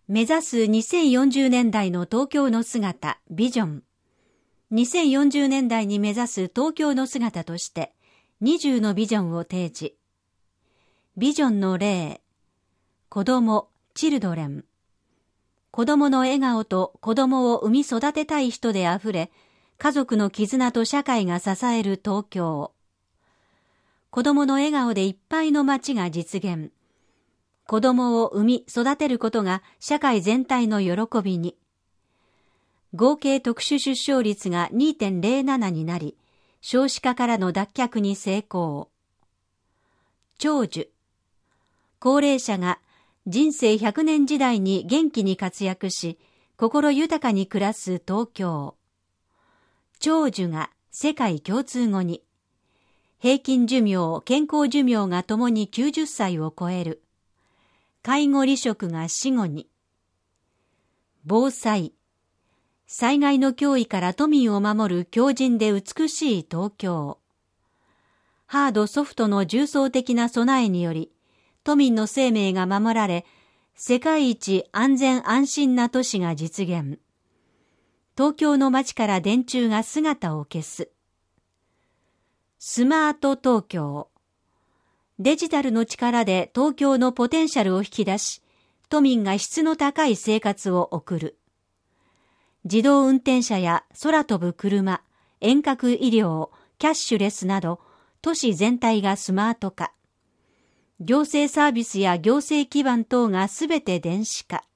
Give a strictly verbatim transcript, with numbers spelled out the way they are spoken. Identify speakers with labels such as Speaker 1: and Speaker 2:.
Speaker 1: 目指すにせんよんじゅうねんだいの東京の姿、ビジョン。にせんよんじゅうねんだいに目指す東京の姿としてにじゅうのビジョンを提示。ビジョンの例、子供、チルドレン。子供の笑顔と子供を産み育てたい人であふれ、家族の絆と社会が支える東京。子供の笑顔でいっぱいの街が実現。子供を産み育てることが社会全体の喜びに。合計特殊出生率が にてんゼロなな になり、少子化からの脱却に成功。長寿。高齢者が人生ひゃくねん時代に元気に活躍し、心豊かに暮らす東京。長寿が世界共通語に。平均寿命、健康寿命がともにきゅうじゅっさいを超える。介護離職が死後に。防災。災害の脅威から都民を守る強靭で美しい東京。ハードソフトの重層的な備えにより、都民の生命が守られ、世界一安全安心な都市が実現。東京の街から電柱が姿を消す。スマート東京。デジタルの力で東京のポテンシャルを引き出し、都民が質の高い生活を送る。自動運転車や空飛ぶ車、遠隔医療、キャッシュレスなど、都市全体がスマート化。行政サービスや行政基盤等がすべて電子化。